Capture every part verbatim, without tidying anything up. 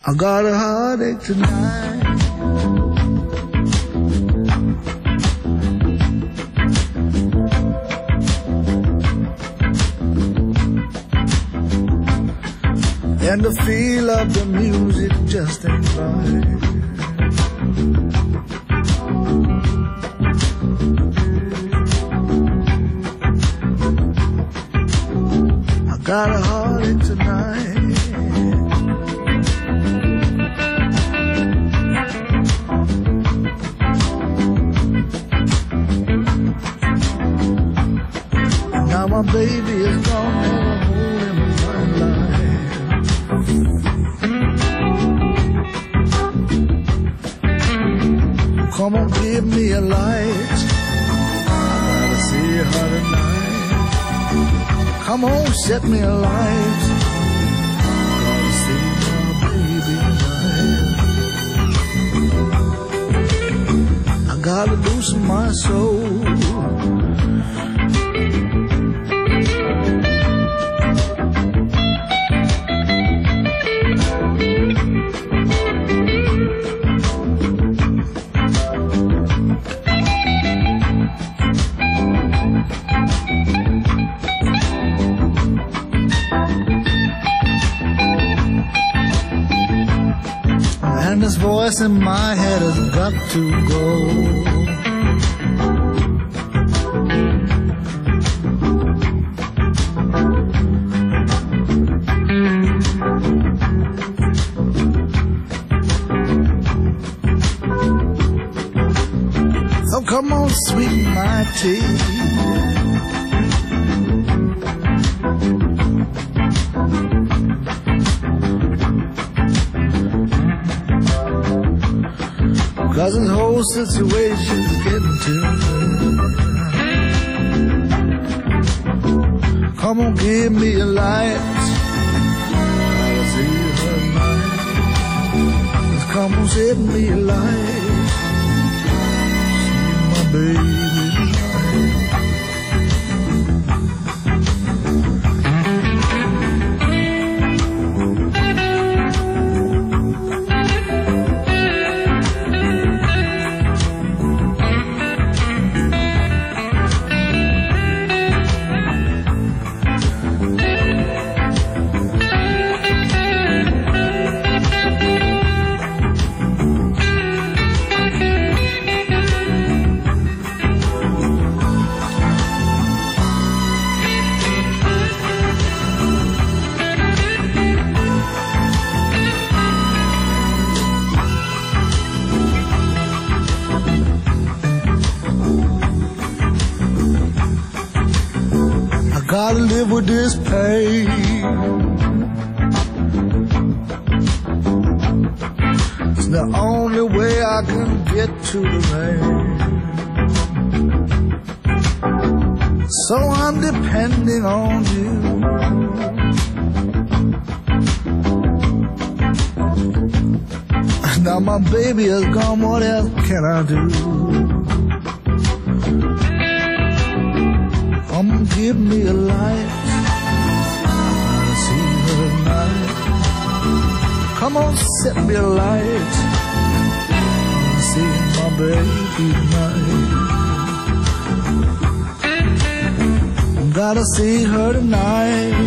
I got a heartache tonight. And the feel of the music just ain't right. I got a heartache tonight. Now my baby is gone, never home in my life. Come on, give me a light. I gotta see her tonight. Come on, set me a light. Gotta see my baby tonight. I gotta loosen my soul. And this voice in my head has got to go. So come on, sweeten my tea. Cause this whole situation's getting to me. Come on, give me a light. Gotta see her tonight. Just come on, set me a light. See my baby gotta live with this pain. It's the only way I can get to the rain. So I'm depending on you. Now my baby is gone, what else can I do? Come give me a light. I wanna see her tonight. Come on, set me a light. I wanna see my baby tonight. Gotta see her tonight.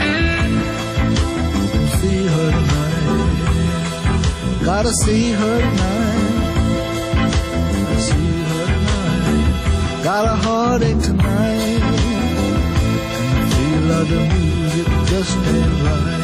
See her tonight. Gotta see her tonight. See her tonight. Got a heartache tonight. Love the music just ain't right.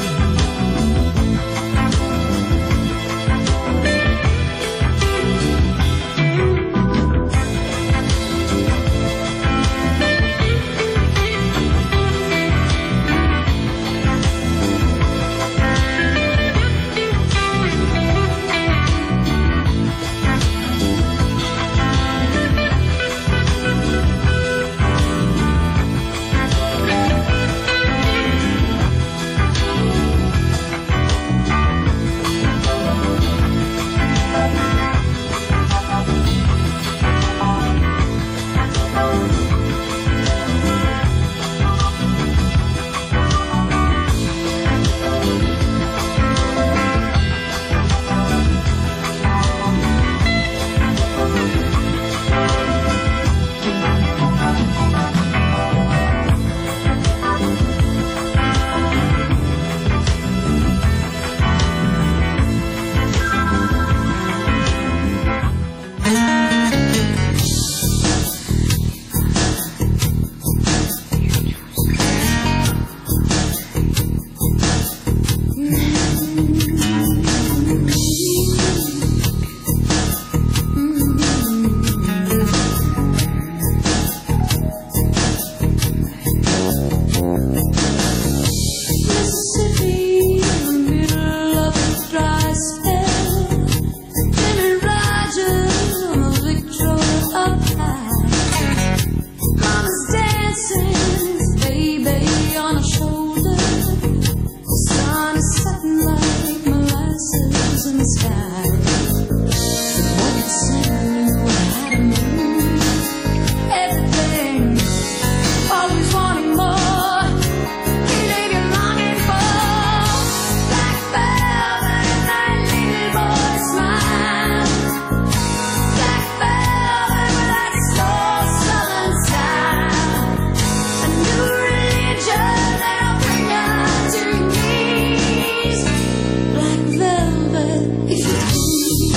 voices in the sky. What it said knew how to move everything, always wanting more. He gave you longing for black velvet and that little boy smile. Black velvet with that slow southern style. A new religion that'll bring you to your knees. Black velvet, if you please.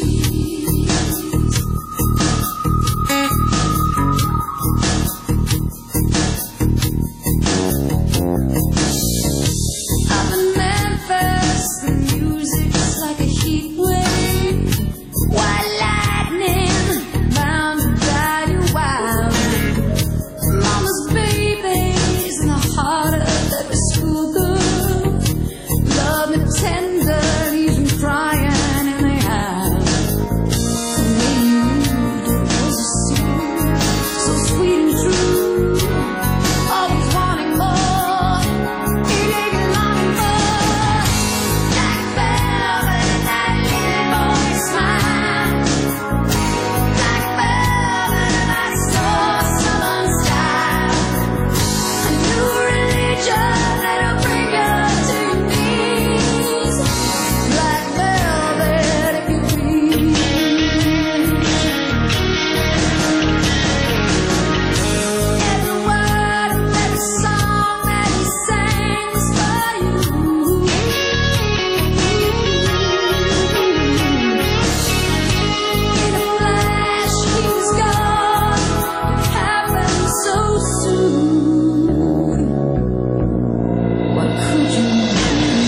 Up in Memphis, the music's like a heat wave. White lightning, bound to drive you wild. Mama's babies in the heart of every schoolgirl. Love me tender, leaves me crying in the eye. The way you moved, it was a soul, so sweet and true. Always wanting more, he gave you longing for. Black velvet and that little boy smile. Black velvet and that slow southern style. A new religion that'll bring you to your knees. Black velvet, if you please. Every word of every song that he sings for you. In a flash, he was gone. It happened so soon. What could you do?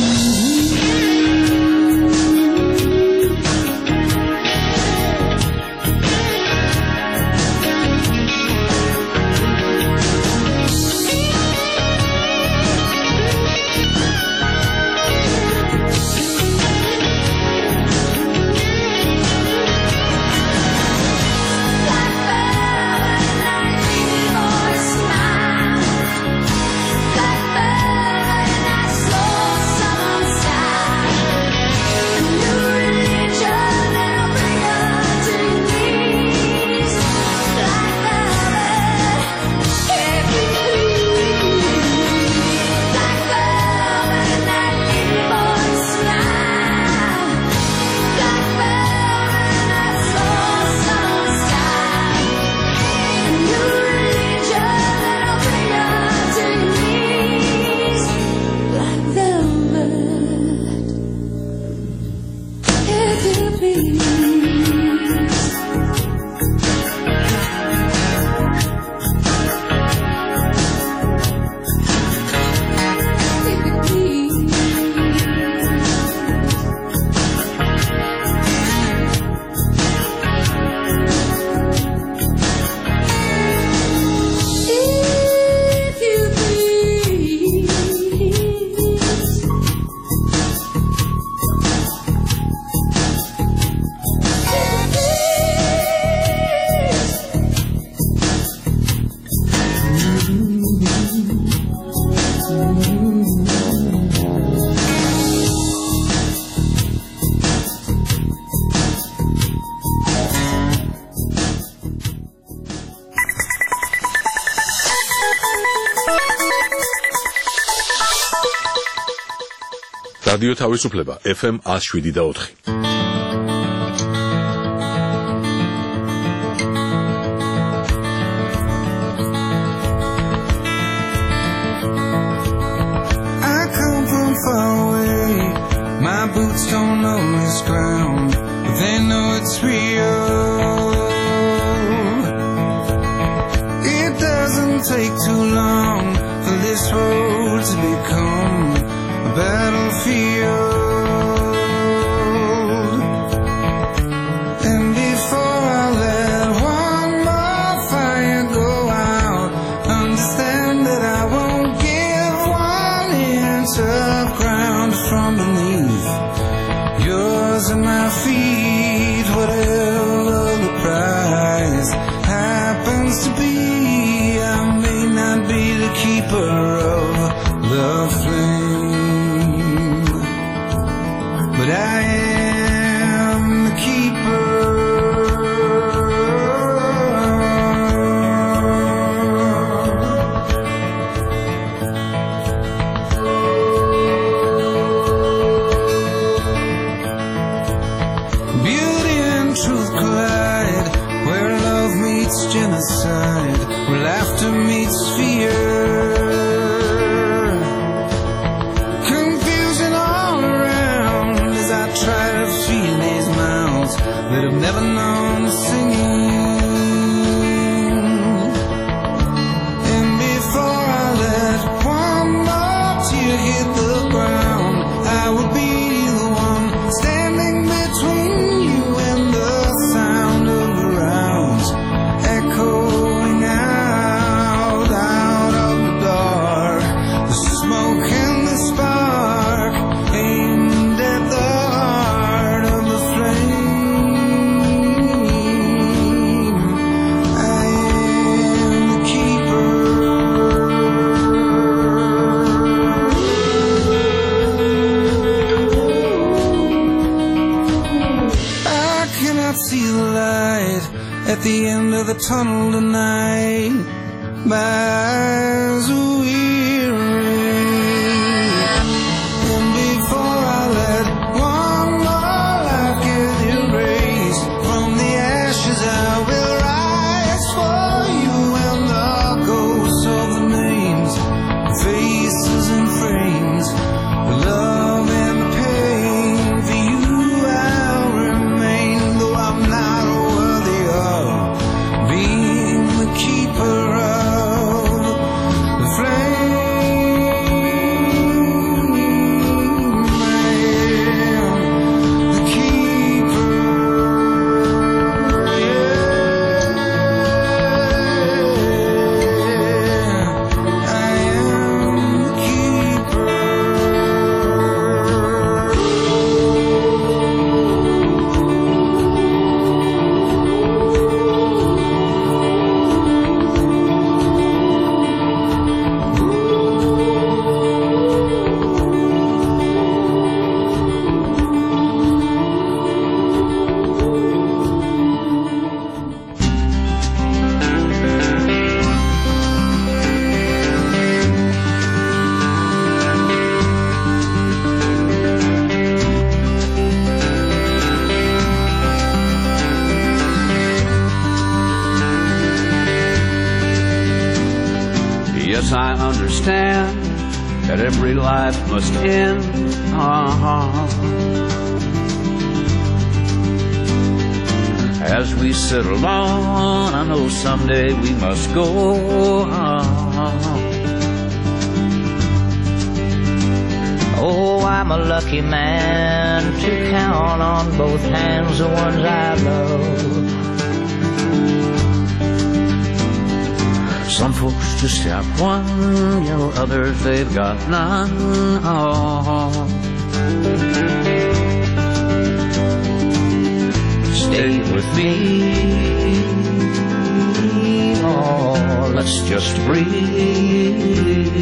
Black velvet and that little boy smile. Black velvet and that slow southern style. A new religion that'll bring you to your knees. Black velvet, if you please. Black velvet and that little boy smile. Black velvet and that slow southern style. A new religion that'll bring you to your knees. Black velvet, if you please. If you please. If you please. რადიო თავისუფლება ეფ ემ one oh seven და four. I come from far away. My boots don't know this ground, but they know it's real. It doesn't take too long for this road to become a battlefield. And before I let one more fire go out, understand that I won't give one inch of ground from beneath yours and my feet. Whatever the price happens to be, I may not be the keeper of the flame, but I am the keeper. Beauty and truth collide, where love meets genocide, where laughter meets fear. Confusion all around as I try to feel these mouths that have never known singing. And before I let one more tear hit the ground, I will be the one standing between you and the sound of the rounds echoing out, out of the dark. The smoke and the spark aimed at the heart of the flame. I am the keeper. I cannot see the light at the end of the tunnel tonight. My eyes are weary. And before I let one more life get erased from the ashes, I will rise for you and the ghosts of the names, faces and frames, the love and the pain. For you I'll remain, though I'm not worthy of being the keeper of the flame. I am the keeper. Yeah, I am the keeper. Yes, I understand that every life must end. Uh-huh. As we settle on, I know someday we must go. Uh-huh. Oh, I'm a lucky man to count on both hands the ones I love. Some folks just have one, you know, others they've got none. Oh. Stay with me, oh, let's just breathe.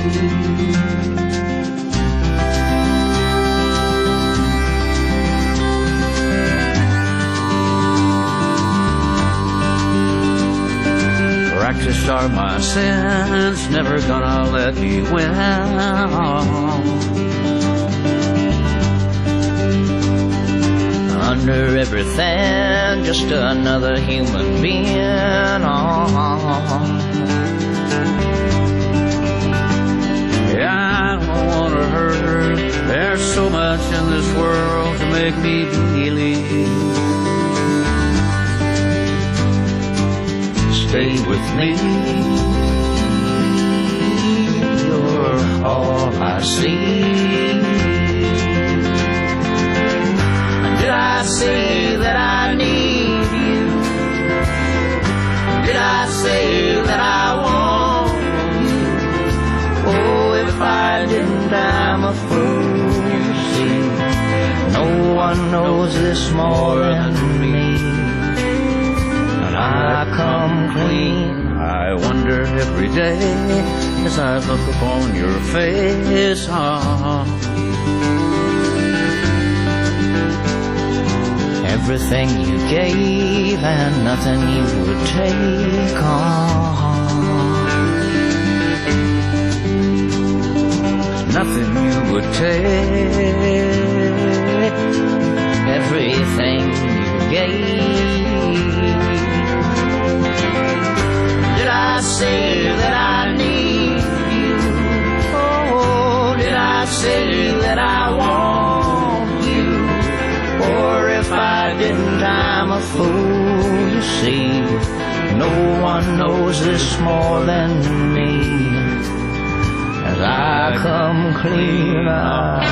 Practiced are my sins, never gonna let me win. Under everything, just another human being. Oh. Yeah, I don't wanna hurt. There's so much in this world to make me believe. Stay with me, you're all I see. Did I say that I need you? Did I say that I want you? Oh, if I didn't, I'm a fool, you see. No one knows this more than me. And I come clean. I wonder every day as I look upon your face. Oh. everything you gave and nothing you would take on. Nothing you would take, everything you gave. Did I say that I need you? Oh, did I say that I want you? Or if I didn't, I'm a fool, you see. No one knows this more than me. As I come clean out,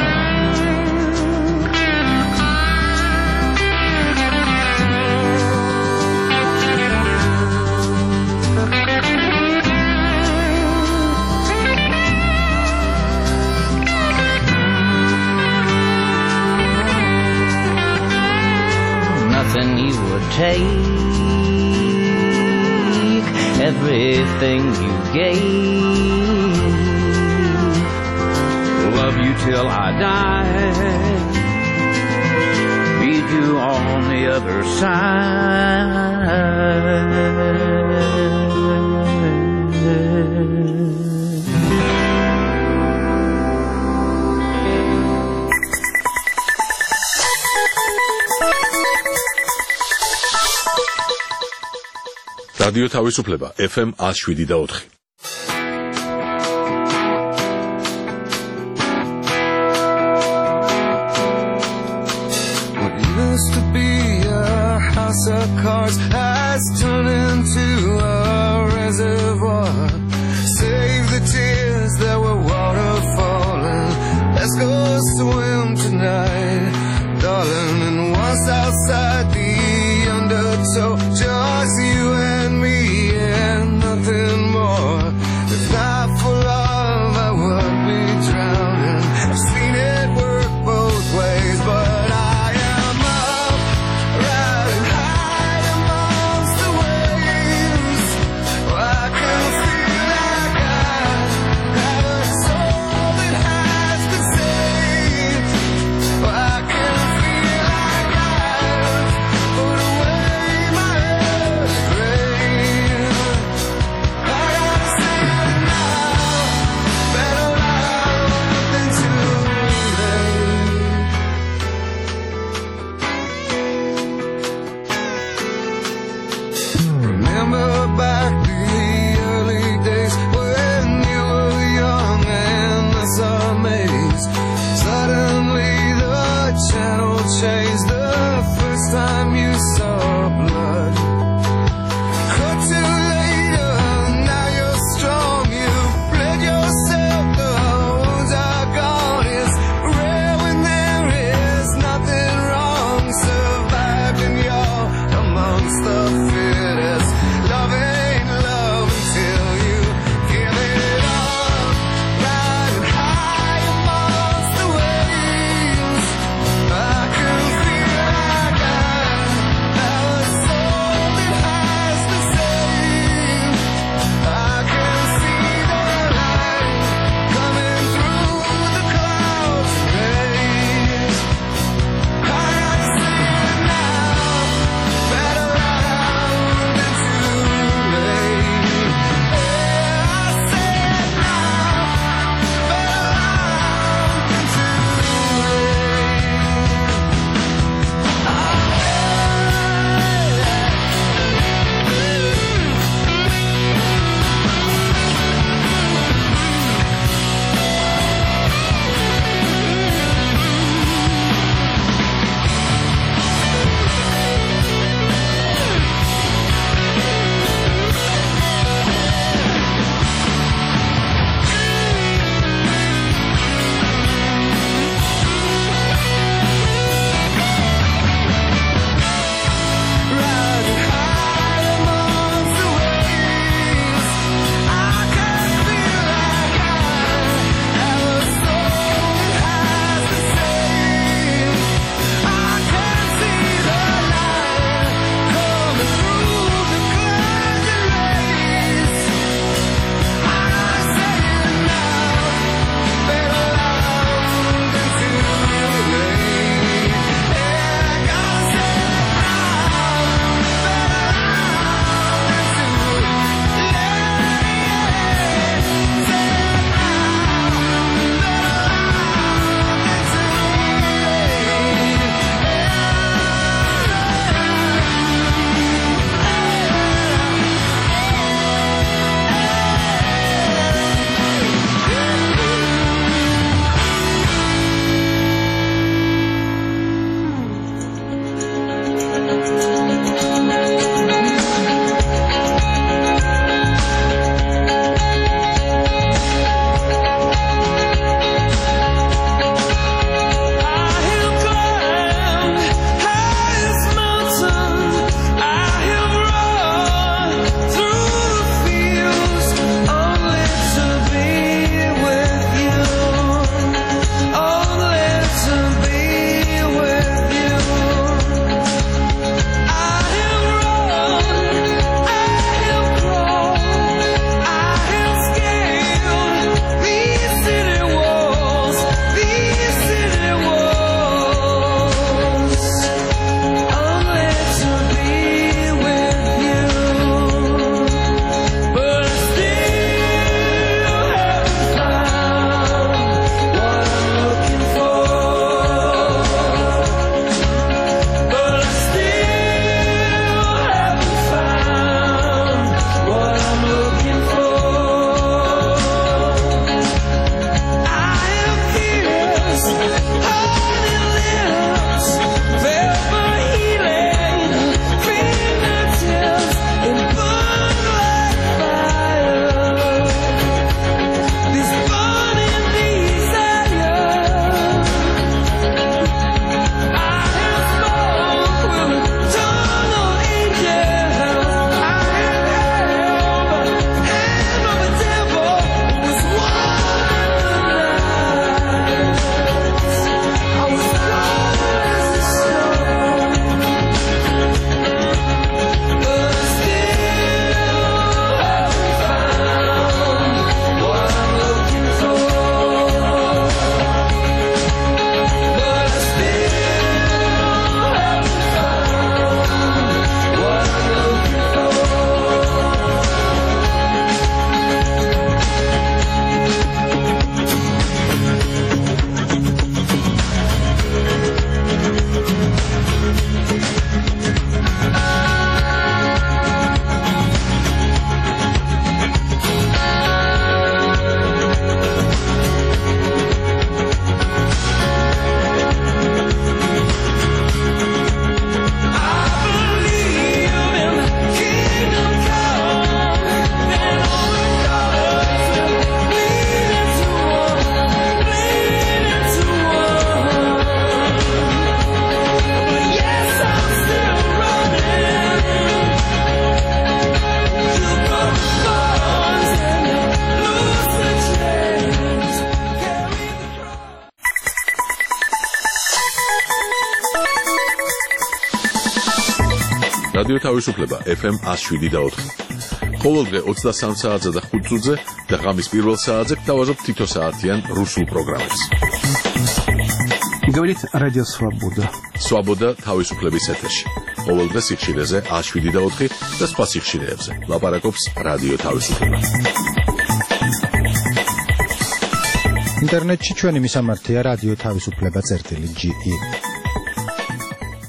nothing you would take, everything you gave. Love you till I die, meet you on the other რადიო თავისუფლება F M one oh seven და four. What used to be a house of cards has turned into a reservoir. Save the tears that were water falling. Let's go swim tonight, darling. And once outside the undertow, just you and me and nothing more. If not for love, I would be drowning. I've seen it work both ways, but I am up, riding high amongst the waves. I can feel like I have a soul that has been saved. I can feel like I've put away my grave. I gotta say it now, better loud than too late. Remember back the early days when you were young and this amazed. Suddenly the channel changed the first time you saw blood. Cut to later, now you're strong. You bled yourself, the wounds are gone. It's rare when there is nothing wrong. Survived and you're amongst the fittest. Love ain't love until you give it up. Riding high amongst the waves. I can feel like I have a soul რადიო თავისუფლება F M one oh seven და four. ყოველდღე ოცდასამ საათზე და ხუთ წუთზე და ღამის პირველ საათზე გთავაზობთ თითო საათიან რუსულ პროგრამებს. Говорит Радио Свобода. Свобода თავისუფლების ეთერში. ყოველდღე სიხშირეზე one oh seven და four და სხვა სიხშირეებზე. ლაპარაკობს რადიო თავისუფლება. ინტერნეტში ჩვენი მისამართია რადიო თავისუფლება წერტილი G E.